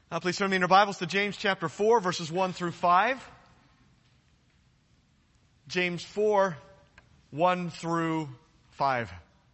Please turn me in your Bibles to James chapter 4, verses 1 through 5. James 4, 1 through 5.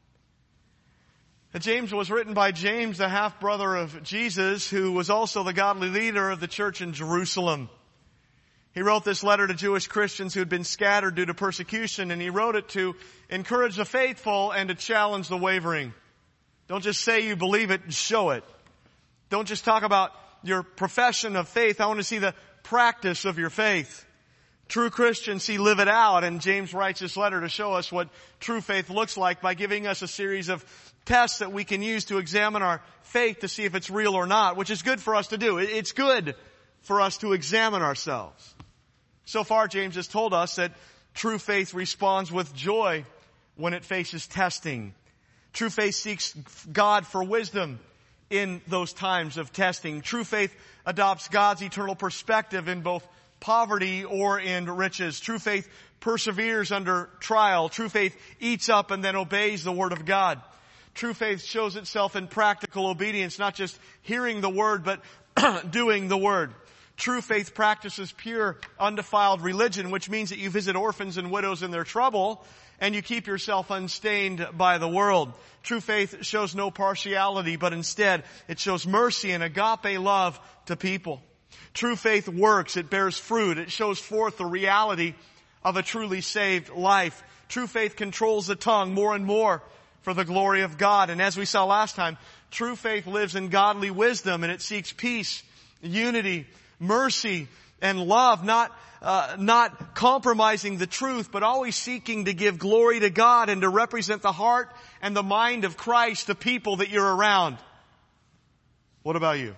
James was written by James, the half-brother of Jesus, who was also the godly leader of the church in Jerusalem. He wrote this letter to Jewish Christians who had been scattered due to persecution, and he wrote it to encourage the faithful and to challenge the wavering. Don't just say you believe it, show it. Don't just talk about your profession of faith. I want to see the practice of your faith. True Christians see live it out, and James writes this letter to show us what true faith looks like by giving us a series of tests that we can use to examine our faith to see if it's real or not, which is good for us to do. It's good for us to examine ourselves. So far, James has told us that true faith responds with joy when it faces testing. True faith seeks God for wisdom in those times of testing. True faith adopts God's eternal perspective in both poverty or in riches. True faith perseveres under trial. True faith eats up and then obeys the Word of God. True faith shows itself in practical obedience, not just hearing the Word, but doing the Word. True faith practices pure, undefiled religion, which means that you visit orphans and widows in their trouble, and you keep yourself unstained by the world. True faith shows no partiality, but instead it shows mercy and agape love to people. True faith works. It bears fruit. It shows forth the reality of a truly saved life. True faith controls the tongue more and more for the glory of God. And as we saw last time, true faith lives in godly wisdom, and it seeks peace, unity, mercy, and love, not compromising the truth, but always seeking to give glory to God and to represent the heart and the mind of Christ to people that you're around. What about you?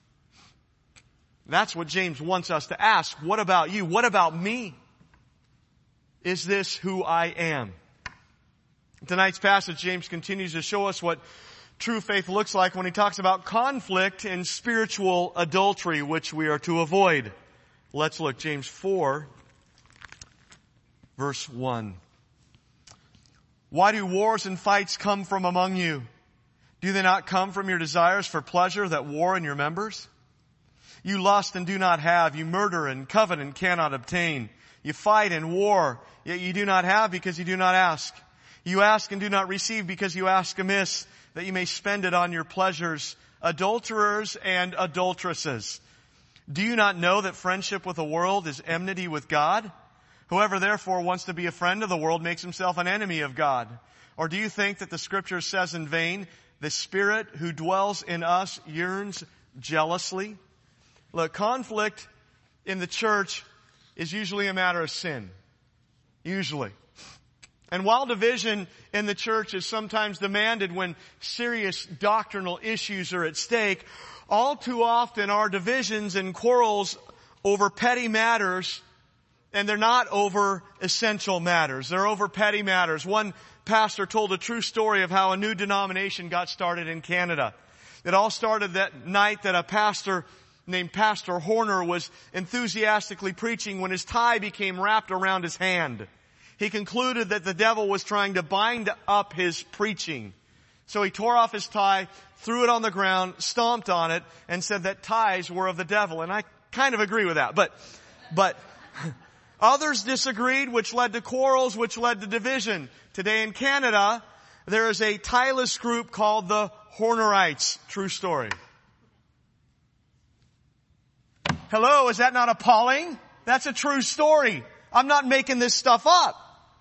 That's what James wants us to ask. What about you? What about me? Is this who I am? In tonight's passage, James continues to show us what true faith looks like when he talks about conflict and spiritual adultery, which we are to avoid. Let's look. James 4, verse 1. Why do wars and fights come from among you? Do they not come from your desires for pleasure that war in your members? You lust and do not have. You murder and covet and cannot obtain. You fight and war, yet you do not have because you do not ask. You ask and do not receive because you ask amiss, that you may spend it on your pleasures. Adulterers and adulteresses. Do you not know that friendship with the world is enmity with God? Whoever therefore wants to be a friend of the world makes himself an enemy of God. Or do you think that the Scripture says in vain, the Spirit who dwells in us yearns jealously? Look, conflict in the church is usually a matter of sin. Usually. And while division in the church is sometimes demanded when serious doctrinal issues are at stake, all too often our divisions and quarrels over petty matters, and they're not over essential matters. They're over petty matters. One pastor told a true story of how a new denomination got started in Canada. It all started that night that a pastor named Pastor Horner was enthusiastically preaching when his tie became wrapped around his hand. He concluded that the devil was trying to bind up his preaching. So he tore off his tie, threw it on the ground, stomped on it, and said that ties were of the devil. And I kind of agree with that. But others disagreed, which led to quarrels, which led to division. Today in Canada, there is a tieless group called the Hornerites. True story. Hello, is that not appalling? That's a true story. I'm not making this stuff up.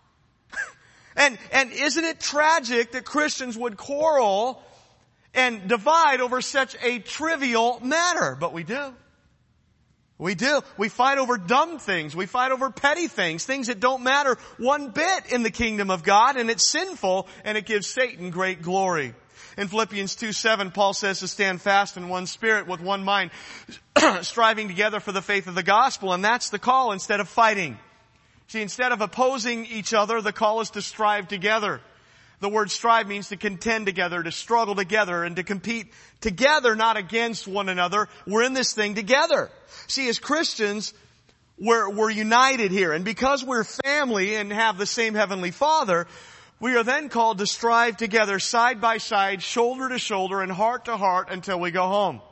And isn't it tragic that Christians would quarrel and divide over such a trivial matter? But we do. We do. We fight over dumb things. We fight over petty things, things that don't matter one bit in the kingdom of God, and it's sinful, and it gives Satan great glory. In Philippians 2:7, Paul says to stand fast in one spirit with one mind, striving together for the faith of the gospel, and that's the call instead of fighting. See, instead of opposing each other, the call is to strive together. The word strive means to contend together, to struggle together, and to compete together, not against one another. We're in this thing together. See, as Christians, we're united here. And because we're family and have the same Heavenly Father, we are then called to strive together, side by side, shoulder to shoulder, and heart to heart until we go home.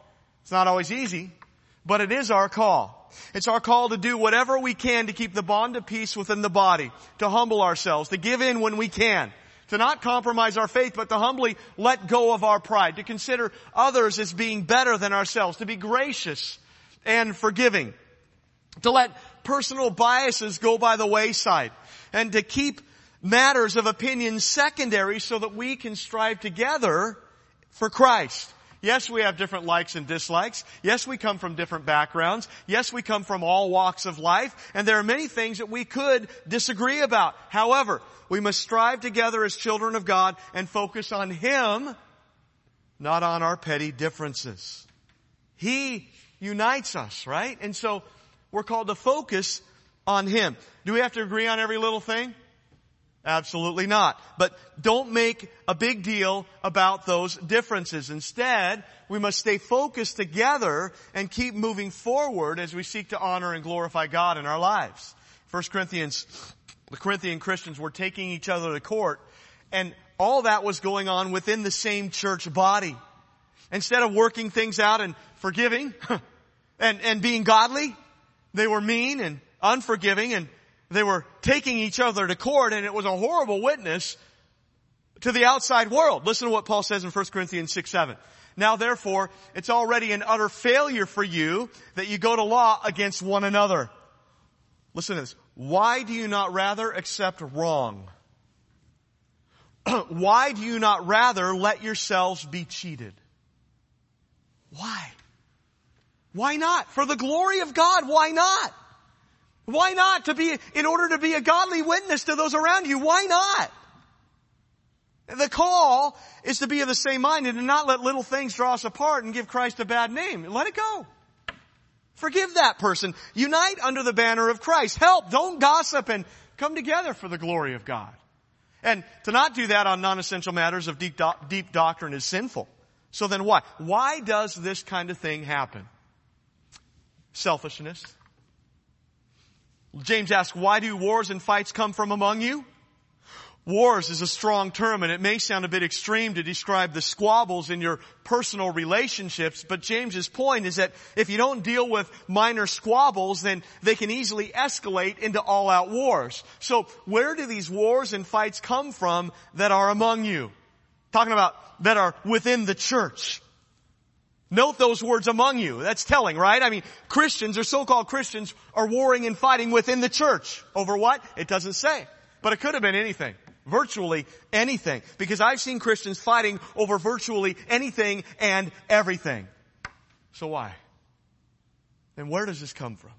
It's not always easy, but it is our call. It's our call to do whatever we can to keep the bond of peace within the body, to humble ourselves, to give in when we can, to not compromise our faith, but to humbly let go of our pride, to consider others as being better than ourselves, to be gracious and forgiving, to let personal biases go by the wayside, and to keep matters of opinion secondary so that we can strive together for Christ. Yes, we have different likes and dislikes. Yes, we come from different backgrounds. Yes, we come from all walks of life. And there are many things that we could disagree about. However, we must strive together as children of God and focus on Him, not on our petty differences. He unites us, right? And so we're called to focus on Him. Do we have to agree on every little thing? Absolutely not. But don't make a big deal about those differences. Instead, we must stay focused together and keep moving forward as we seek to honor and glorify God in our lives. 1 Corinthians, the Corinthian Christians were taking each other to court, and all that was going on within the same church body. Instead of working things out and forgiving and being godly, they were mean and unforgiving, and they were taking each other to court, and it was a horrible witness to the outside world. Listen to what Paul says in 1 Corinthians 6:7. Now therefore, it's already an utter failure for you that you go to law against one another. Listen to this. Why do you not rather accept wrong? Why do you not rather let yourselves be cheated? Why? Why not? For the glory of God, why not? Why not? In order to be a godly witness to those around you, why not? The call is to be of the same mind and to not let little things draw us apart and give Christ a bad name. Let it go. Forgive that person. Unite under the banner of Christ. Help. Don't gossip, and come together for the glory of God. And to not do that on non-essential matters of deep doctrine is sinful. So then why? Why does this kind of thing happen? Selfishness. James asks, why do wars and fights come from among you? Wars is a strong term, and it may sound a bit extreme to describe the squabbles in your personal relationships, but James's point is that if you don't deal with minor squabbles, then they can easily escalate into all-out wars. So where do these wars and fights come from that are among you? Talking about that are within the church. Note those words, among you. That's telling, right? I mean, Christians or so-called Christians are warring and fighting within the church. Over what? It doesn't say. But it could have been anything. Virtually anything. Because I've seen Christians fighting over virtually anything and everything. So why? And where does this come from?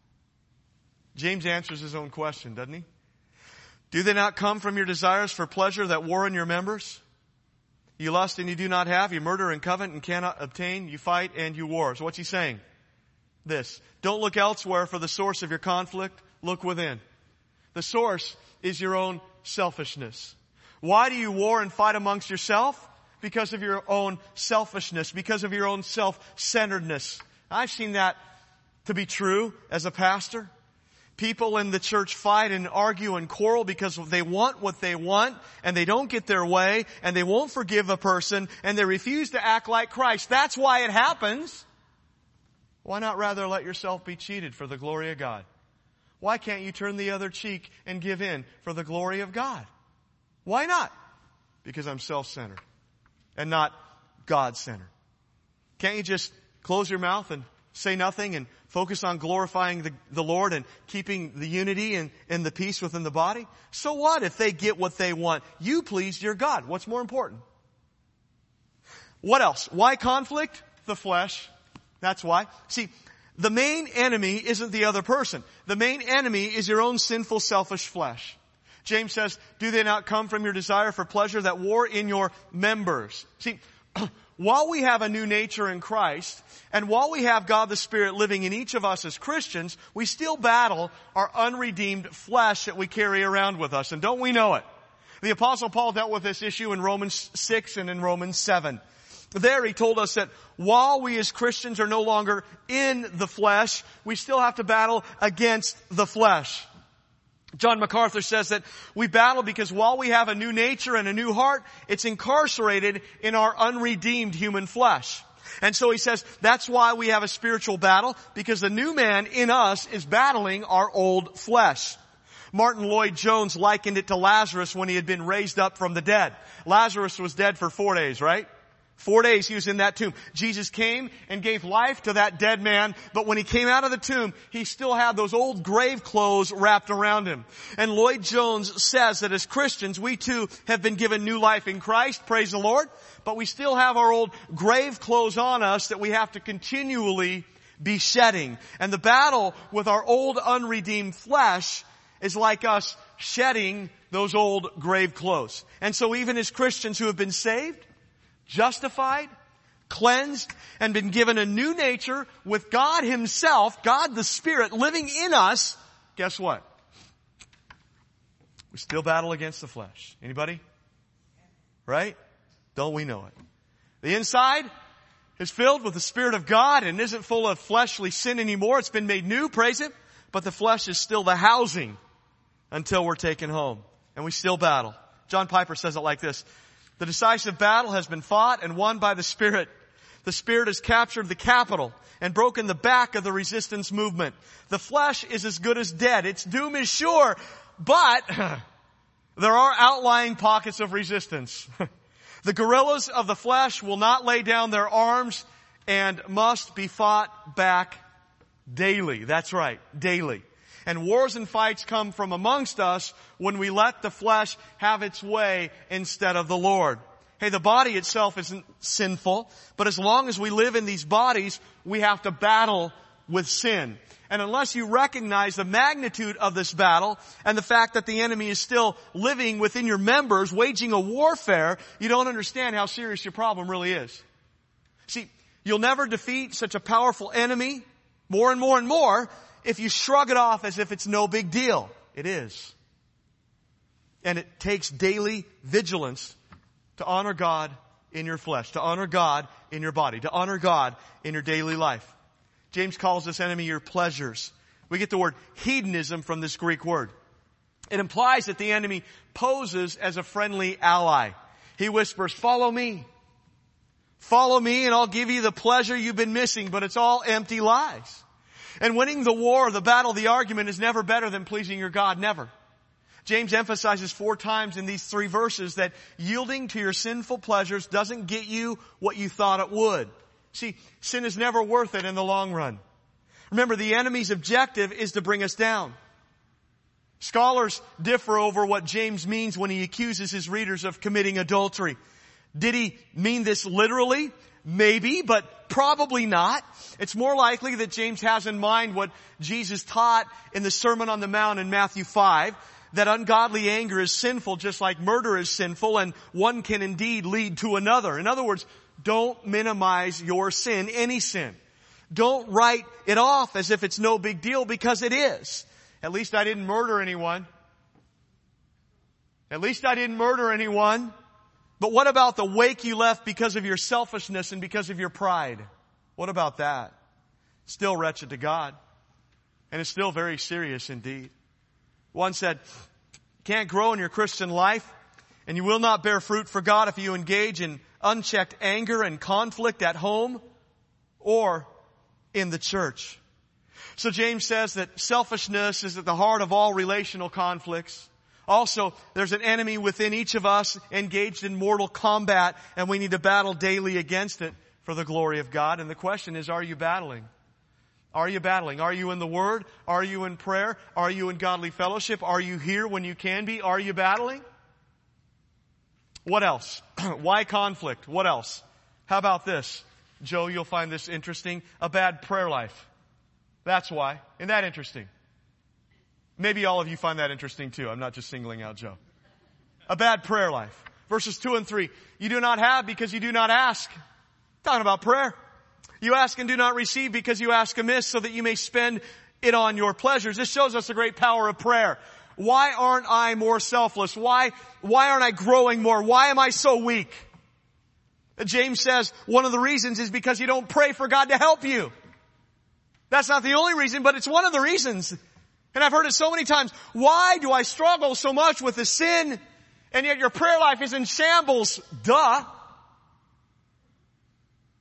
James answers his own question, doesn't he? Do they not come from your desires for pleasure that war in your members? You lust and you do not have. You murder and covet and cannot obtain. You fight and you war. So what's he saying? This. Don't look elsewhere for the source of your conflict. Look within. The source is your own selfishness. Why do you war and fight amongst yourself? Because of your own selfishness. Because of your own self-centeredness. I've seen that to be true as a pastor. People in the church fight and argue and quarrel because they want what they want and they don't get their way and they won't forgive a person and they refuse to act like Christ. That's why it happens. Why not rather let yourself be cheated for the glory of God? Why can't you turn the other cheek and give in for the glory of God? Why not? Because I'm self-centered and not God-centered. Can't you just close your mouth and say nothing and focus on glorifying the Lord and keeping the unity and the peace within the body? So what if they get what they want? You pleased your God. What's more important? What else? Why conflict? The flesh. That's why. See, the main enemy isn't the other person. The main enemy is your own sinful, selfish flesh. James says, do they not come from your desire for pleasure that war in your members? See, while we have a new nature in Christ, and while we have God the Spirit living in each of us as Christians, we still battle our unredeemed flesh that we carry around with us. And don't we know it? The Apostle Paul dealt with this issue in Romans 6 and in Romans 7. There he told us that while we as Christians are no longer in the flesh, we still have to battle against the flesh. John MacArthur says that we battle because while we have a new nature and a new heart, it's incarcerated in our unredeemed human flesh. And so he says, that's why we have a spiritual battle, because the new man in us is battling our old flesh. Martin Lloyd-Jones likened it to Lazarus when he had been raised up from the dead. Lazarus was dead for 4 days, right? 4 days he was in that tomb. Jesus came and gave life to that dead man, but when he came out of the tomb, he still had those old grave clothes wrapped around him. And Lloyd-Jones says that as Christians, we too have been given new life in Christ, praise the Lord, but we still have our old grave clothes on us that we have to continually be shedding. And the battle with our old unredeemed flesh is like us shedding those old grave clothes. And so even as Christians who have been saved, justified, cleansed, and been given a new nature with God Himself, God the Spirit living in us, guess what? We still battle against the flesh. Anybody? Right? Don't we know it? The inside is filled with the Spirit of God and isn't full of fleshly sin anymore. It's been made new, praise Him. But the flesh is still the housing until we're taken home. And we still battle. John Piper says it like this. The decisive battle has been fought and won by the Spirit. The Spirit has captured the capital and broken the back of the resistance movement. The flesh is as good as dead. Its doom is sure, but there are outlying pockets of resistance. The guerrillas of the flesh will not lay down their arms and must be fought back daily. That's right, daily. And wars and fights come from amongst us when we let the flesh have its way instead of the Lord. Hey, the body itself isn't sinful, but as long as we live in these bodies, we have to battle with sin. And unless you recognize the magnitude of this battle and the fact that the enemy is still living within your members, waging a warfare, you don't understand how serious your problem really is. See, you'll never defeat such a powerful enemy more and more and more if you shrug it off as if it's no big deal. It is. And it takes daily vigilance to honor God in your flesh, to honor God in your body, to honor God in your daily life. James calls this enemy your pleasures. We get the word hedonism from this Greek word. It implies that the enemy poses as a friendly ally. He whispers, follow me. Follow me and I'll give you the pleasure you've been missing, but it's all empty lies. And winning the war, the battle, the argument is never better than pleasing your God. Never. James emphasizes 4 times in these 3 verses that yielding to your sinful pleasures doesn't get you what you thought it would. See, sin is never worth it in the long run. Remember, the enemy's objective is to bring us down. Scholars differ over what James means when he accuses his readers of committing adultery. Did he mean this literally? Maybe, but probably not. It's more likely that James has in mind what Jesus taught in the Sermon on the Mount in Matthew 5, that ungodly anger is sinful just like murder is sinful, and one can indeed lead to another. In other words, don't minimize your sin, any sin. Don't write it off as if it's no big deal, because it is. At least I didn't murder anyone. At least I didn't murder anyone. But what about the wake you left because of your selfishness and because of your pride? What about that? Still wretched to God. And it's still very serious indeed. One said, you can't grow in your Christian life, and you will not bear fruit for God if you engage in unchecked anger and conflict at home or in the church. So James says that selfishness is at the heart of all relational conflicts. Also, there's an enemy within each of us engaged in mortal combat, and we need to battle daily against it for the glory of God. And the question is, are you battling? Are you battling? Are you in the Word? Are you in prayer? Are you in godly fellowship? Are you here when you can be? Are you battling? What else? Why conflict? What else? How about this? Joe, you'll find this interesting. A bad prayer life. That's why. Isn't that interesting? Maybe all of you find that interesting too. I'm not just singling out Joe. A bad prayer life. Verses 2 and 3. You do not have because you do not ask. Talking about prayer. You ask and do not receive because you ask amiss, so that you may spend it on your pleasures. This shows us the great power of prayer. Why aren't I more selfless? Why aren't I growing more? Why am I so weak? James says one of the reasons is because you don't pray for God to help you. That's not the only reason, but it's one of the reasons. And I've heard it so many times. Why do I struggle so much with the sin, and yet your prayer life is in shambles? Duh.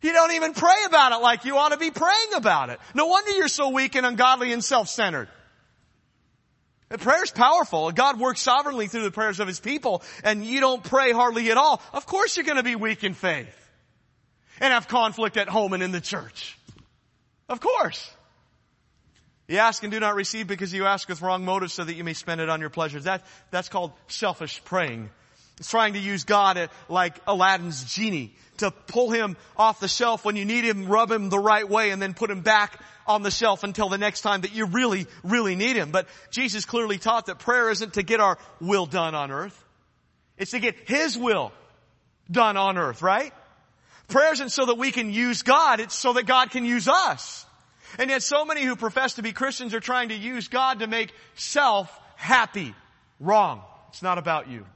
You don't even pray about it like you ought to be praying about it. No wonder you're so weak and ungodly and self-centered. Prayer's powerful. God works sovereignly through the prayers of His people, and you don't pray hardly at all. Of course you're going to be weak in faith and have conflict at home and in the church. Of course. You ask and do not receive because you ask with wrong motives so that you may spend it on your pleasures. That's called selfish praying. It's trying to use God like Aladdin's genie to pull Him off the shelf when you need Him, rub Him the right way, and then put Him back on the shelf until the next time that you really, really need Him. But Jesus clearly taught that prayer isn't to get our will done on earth. It's to get His will done on earth, right? Prayer isn't so that we can use God. It's so that God can use us. And yet so many who profess to be Christians are trying to use God to make self happy. Wrong. It's not about you.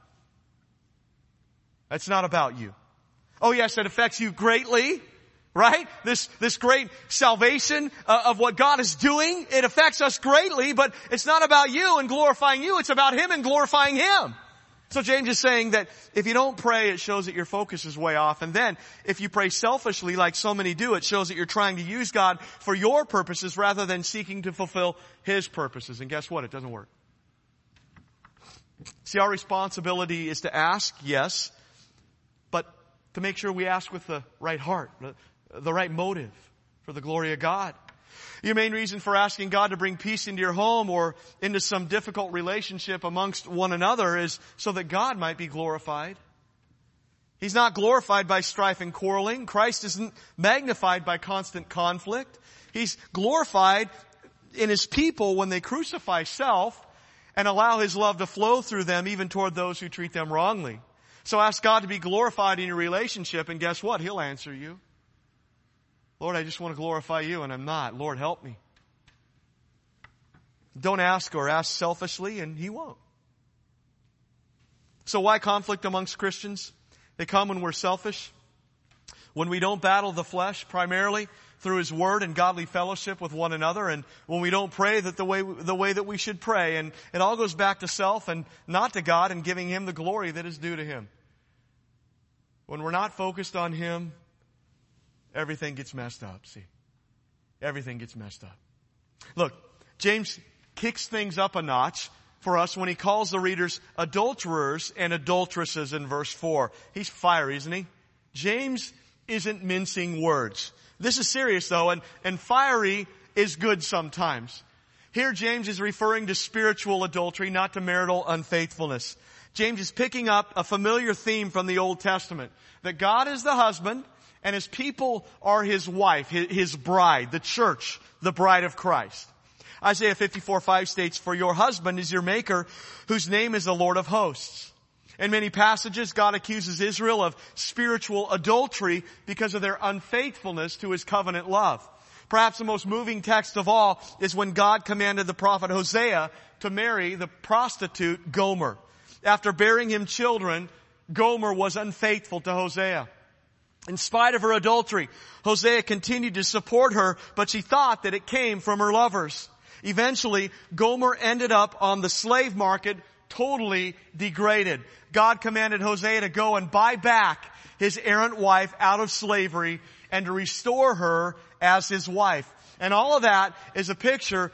It's not about you. Oh yes, it affects you greatly, right? This great salvation of what God is doing, it affects us greatly, but it's not about you and glorifying you, it's about Him and glorifying Him. So James is saying that if you don't pray, it shows that your focus is way off. And then, if you pray selfishly like so many do, it shows that you're trying to use God for your purposes rather than seeking to fulfill His purposes. And guess what? It doesn't work. See, our responsibility is to ask, yes, but to make sure we ask with the right heart, the right motive for the glory of God. Your main reason for asking God to bring peace into your home or into some difficult relationship amongst one another is so that God might be glorified. He's not glorified by strife and quarreling. Christ isn't magnified by constant conflict. He's glorified in His people when they crucify self and allow His love to flow through them even toward those who treat them wrongly. So ask God to be glorified in your relationship, and guess what? He'll answer you. Lord, I just want to glorify You, and I'm not. Lord, help me. Don't ask or ask selfishly, and He won't. So why conflict amongst Christians? They come when we're selfish, when we don't battle the flesh primarily through His Word and godly fellowship with one another, and when we don't pray the way that we should pray. And it all goes back to self and not to God and giving Him the glory that is due to Him. When we're not focused on Him, everything gets messed up. See, everything gets messed up. Look, James kicks things up a notch for us when he calls the readers adulterers and adulteresses in verse 4. He's fiery, isn't he? James isn't mincing words. This is serious though, and fiery is good sometimes. Here James is referring to spiritual adultery, not to marital unfaithfulness. James is picking up a familiar theme from the Old Testament, that God is the husband and His people are His wife, His bride, the church, the bride of Christ. Isaiah 54:5 states, "For your husband is your maker, whose name is the Lord of hosts." In many passages, God accuses Israel of spiritual adultery because of their unfaithfulness to His covenant love. Perhaps the most moving text of all is when God commanded the prophet Hosea to marry the prostitute Gomer. After bearing him children, Gomer was unfaithful to Hosea. In spite of her adultery, Hosea continued to support her, but she thought that it came from her lovers. Eventually, Gomer ended up on the slave market, totally degraded. God commanded Hosea to go and buy back his errant wife out of slavery and to restore her as his wife. And all of that is a picture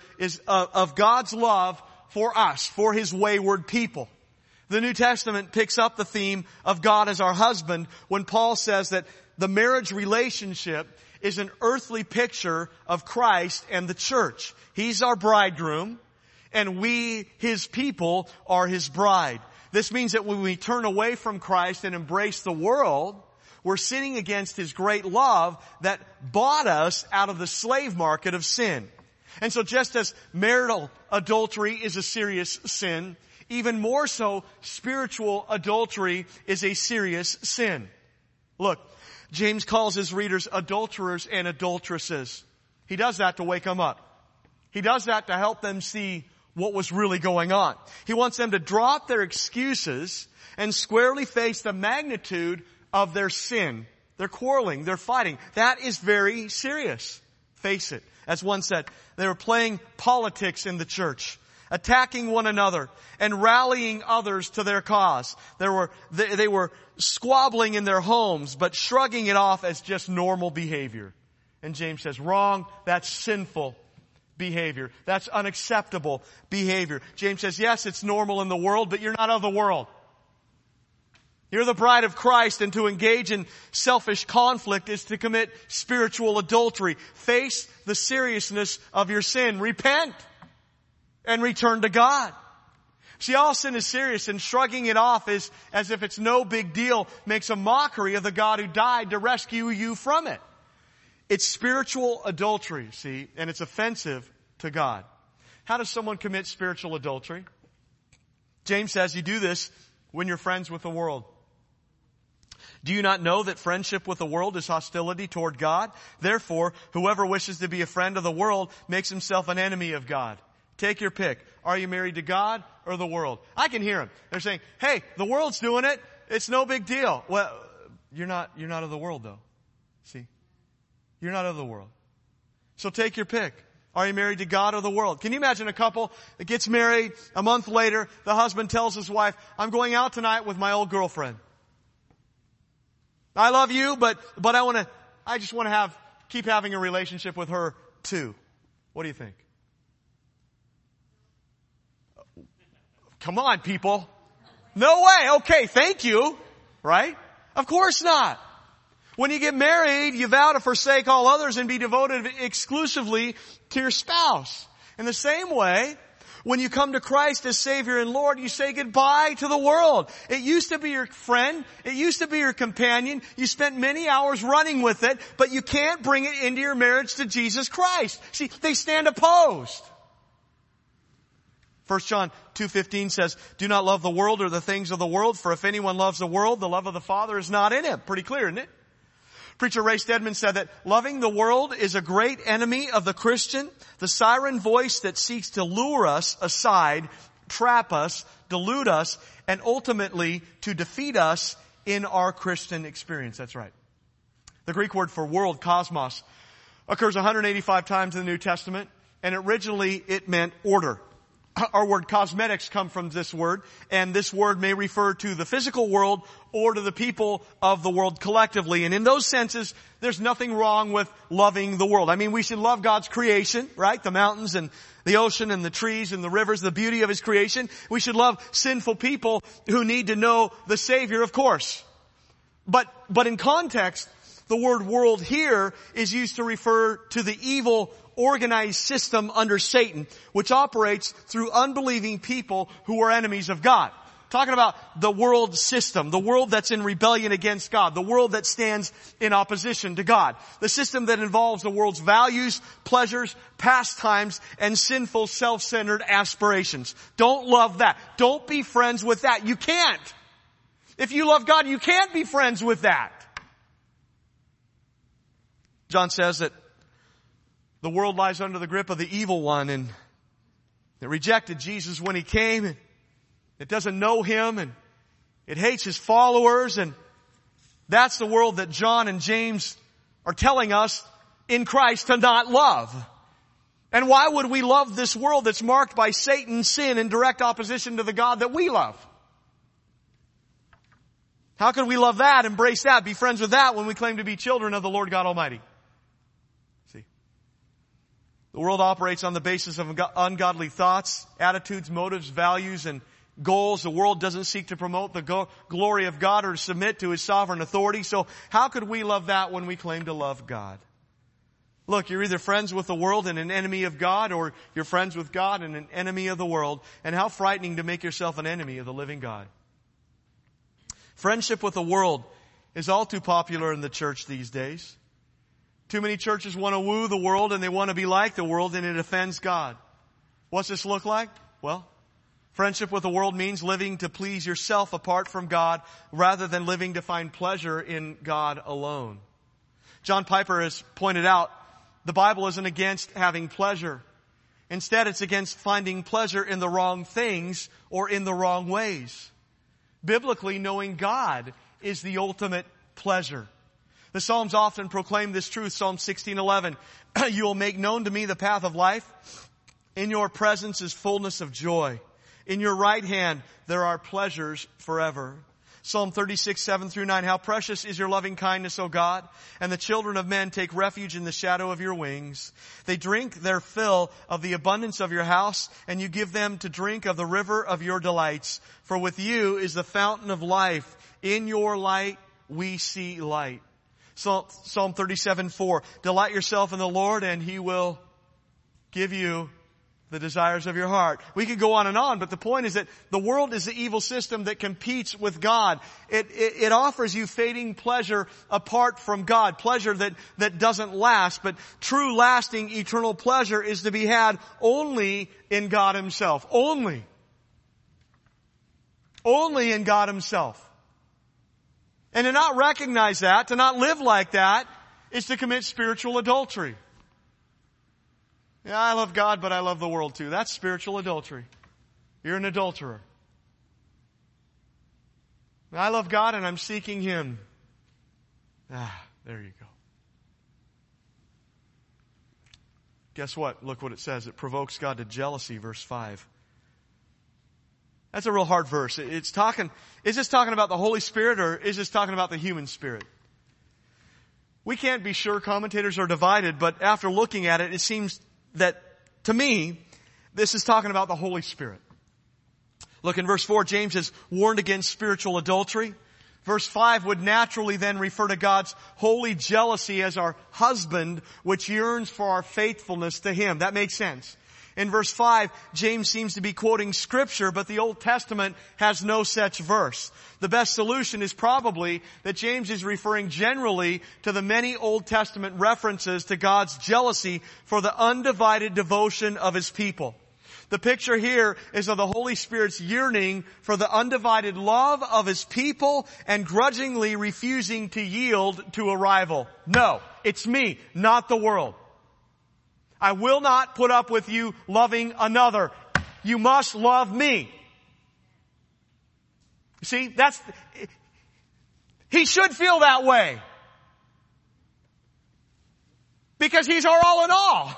of God's love for us, for His wayward people. The New Testament picks up the theme of God as our husband when Paul says that the marriage relationship is an earthly picture of Christ and the church. He's our bridegroom, and we, His people, are His bride. This means that when we turn away from Christ and embrace the world, we're sinning against His great love that bought us out of the slave market of sin. And so just as marital adultery is a serious sin, even more so, spiritual adultery is a serious sin. Look, James calls his readers adulterers and adulteresses. He does that to wake them up. He does that to help them see what was really going on. He wants them to drop their excuses and squarely face the magnitude of their sin. They're quarreling, they're fighting. That is very serious. Face it. As one said, they were playing politics in the church. attacking one another, and rallying others to their cause. They were squabbling in their homes, but shrugging it off as just normal behavior. And James says, wrong, that's sinful behavior. That's unacceptable behavior. James says, yes, it's normal in the world, but you're not of the world. You're the bride of Christ, and to engage in selfish conflict is to commit spiritual adultery. Face the seriousness of your sin. Repent and return to God. See, all sin is serious, and shrugging it off as if it's no big deal makes a mockery of the God who died to rescue you from it. It's spiritual adultery, see, and it's offensive to God. How does someone commit spiritual adultery? James says you do this when you're friends with the world. Do you not know that friendship with the world is hostility toward God? Therefore, whoever wishes to be a friend of the world makes himself an enemy of God. Take your pick. Are you married to God or the world? I can hear them. They're saying, hey, the world's doing it. It's no big deal. Well, you're not of the world though. See? You're not of the world. So take your pick. Are you married to God or the world? Can you imagine a couple that gets married a month later, the husband tells his wife, I'm going out tonight with my old girlfriend. I love you, but I just want to keep having a relationship with her too. What do you think? Come on, people. No way. Okay, thank you. Right? Of course not. When you get married, you vow to forsake all others and be devoted exclusively to your spouse. In the same way, when you come to Christ as Savior and Lord, you say goodbye to the world. It used to be your friend. It used to be your companion. You spent many hours running with it, but you can't bring it into your marriage to Jesus Christ. See, they stand opposed. 1 John 2:15 says, do not love the world or the things of the world, for if anyone loves the world, the love of the Father is not in him. Pretty clear, isn't it? Preacher Ray Stedman said that loving the world is a great enemy of the Christian, the siren voice that seeks to lure us aside, trap us, delude us, and ultimately to defeat us in our Christian experience. That's right. The Greek word for world, cosmos, occurs 185 times in the New Testament, and originally it meant order. Our word cosmetics come from this word, and this word may refer to the physical world or to the people of the world collectively. And in those senses, there's nothing wrong with loving the world. I mean, we should love God's creation, right? The mountains and the ocean and the trees and the rivers, the beauty of His creation. We should love sinful people who need to know the Savior, of course. But in context, the word world here is used to refer to the evil organized system under Satan, which operates through unbelieving people who are enemies of God. Talking about the world system, the world that's in rebellion against God, the world that stands in opposition to God. The system that involves the world's values, pleasures, pastimes, and sinful self-centered aspirations. Don't love that. Don't be friends with that. You can't. If you love God, you can't be friends with that. John says that the world lies under the grip of the evil one, and it rejected Jesus when He came, and it doesn't know Him, and it hates His followers, and that's the world that John and James are telling us in Christ to not love. And why would we love this world that's marked by Satan, sin, and direct opposition to the God that we love? How can we love that, embrace that, be friends with that when we claim to be children of the Lord God Almighty? The world operates on the basis of ungodly thoughts, attitudes, motives, values, and goals. The world doesn't seek to promote the glory of God or to submit to His sovereign authority. So how could we love that when we claim to love God? Look, you're either friends with the world and an enemy of God, or you're friends with God and an enemy of the world. And how frightening to make yourself an enemy of the living God. Friendship with the world is all too popular in the church these days. Too many churches want to woo the world and they want to be like the world, and it offends God. What's this look like? Well, friendship with the world means living to please yourself apart from God rather than living to find pleasure in God alone. John Piper has pointed out the Bible isn't against having pleasure. Instead, it's against finding pleasure in the wrong things or in the wrong ways. Biblically, knowing God is the ultimate pleasure. The Psalms often proclaim this truth. Psalm 16:11, you will make known to me the path of life. In your presence is fullness of joy. In your right hand there are pleasures forever. Psalm 36, 7 through 9. How precious is your loving kindness, O God, and the children of men take refuge in the shadow of your wings. They drink their fill of the abundance of your house, and you give them to drink of the river of your delights. For with you is the fountain of life. In your light we see light. Psalm 37, 4. Delight yourself in the Lord, and He will give you the desires of your heart. We could go on, but the point is that the world is the evil system that competes with God. It offers you fading pleasure apart from God, pleasure that doesn't last, but true lasting eternal pleasure is to be had only in God Himself. Only in God Himself. And to not recognize that, to not live like that, is to commit spiritual adultery. Yeah, I love God, but I love the world too. That's spiritual adultery. You're an adulterer. I love God and I'm seeking Him. There you go. Guess what? Look what it says. It provokes God to jealousy, verse 5. That's a real hard verse. Is this talking about the Holy Spirit or is this talking about the human spirit? We can't be sure. Commentators are divided, but after looking at it, it seems that, to me, this is talking about the Holy Spirit. Look, in verse 4, James has warned against spiritual adultery. Verse 5 would naturally then refer to God's holy jealousy as our husband, which yearns for our faithfulness to Him. That makes sense. In verse 5, James seems to be quoting Scripture, but the Old Testament has no such verse. The best solution is probably that James is referring generally to the many Old Testament references to God's jealousy for the undivided devotion of His people. The picture here is of the Holy Spirit's yearning for the undivided love of His people and grudgingly refusing to yield to a rival. No, it's me, not the world. I will not put up with you loving another. You must love me. See, He should feel that way. Because He's our all in all.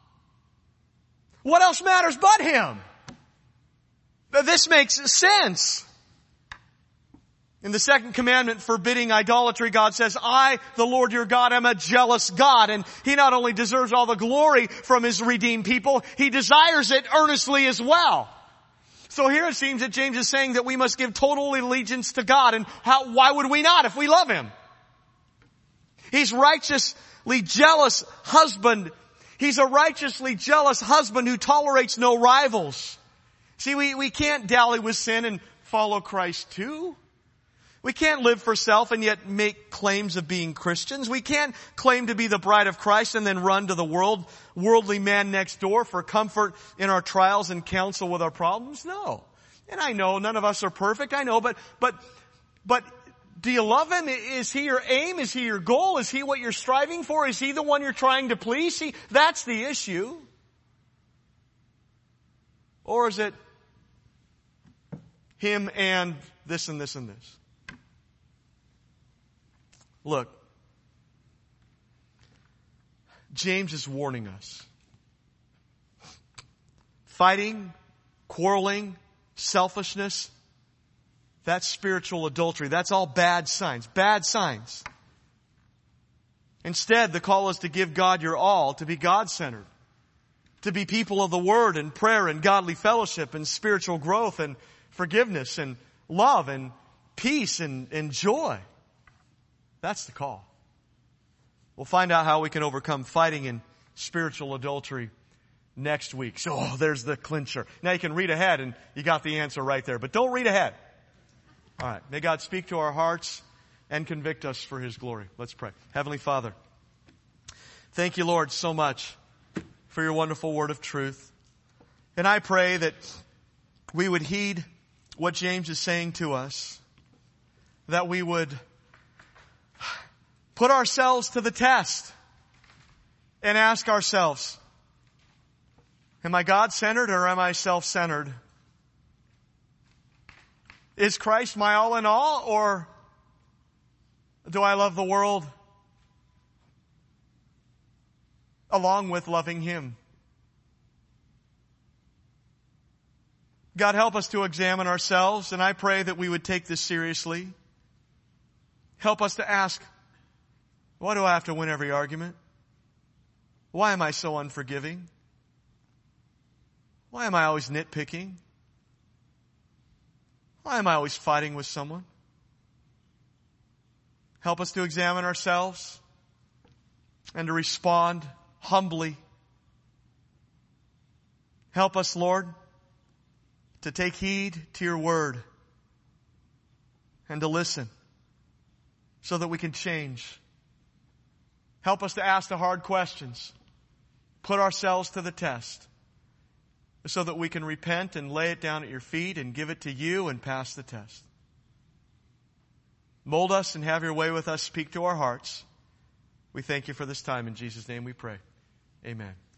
What else matters but Him? This makes sense. In the second commandment forbidding idolatry, God says, I, the Lord your God, am a jealous God. And He not only deserves all the glory from His redeemed people, He desires it earnestly as well. So here it seems that James is saying that we must give total allegiance to God. And why would we not if we love Him? He's righteously jealous husband. He's a righteously jealous husband who tolerates no rivals. See, we can't dally with sin and follow Christ too. We can't live for self and yet make claims of being Christians. We can't claim to be the bride of Christ and then run to the worldly man next door for comfort in our trials and counsel with our problems. No. And I know none of us are perfect. I know, but do you love Him? Is He your aim? Is He your goal? Is He what you're striving for? Is He the one you're trying to please? See, that's the issue. Or is it Him and this and this and this? Look, James is warning us. Fighting, quarreling, selfishness, that's spiritual adultery. That's all bad signs. Bad signs. Instead, the call is to give God your all, to be God-centered, to be people of the Word and prayer and godly fellowship and spiritual growth and forgiveness and love and peace and joy. That's the call. We'll find out how we can overcome fighting and spiritual adultery next week. So, there's the clincher. Now you can read ahead and you got the answer right there. But don't read ahead. All right. May God speak to our hearts and convict us for His glory. Let's pray. Heavenly Father, thank you, Lord, so much for your wonderful word of truth. And I pray that we would heed what James is saying to us, that we would put ourselves to the test and ask ourselves, am I God-centered or am I self-centered? Is Christ my all in all, or do I love the world along with loving Him? God, help us to examine ourselves, and I pray that we would take this seriously. Help us to ask, why do I have to win every argument? Why am I so unforgiving? Why am I always nitpicking? Why am I always fighting with someone? Help us to examine ourselves and to respond humbly. Help us, Lord, to take heed to your word and to listen so that we can change. Help us to ask the hard questions, put ourselves to the test so that we can repent and lay it down at your feet and give it to you and pass the test. Mold us and have your way with us. Speak to our hearts. We thank you for this time. In Jesus' name we pray. Amen.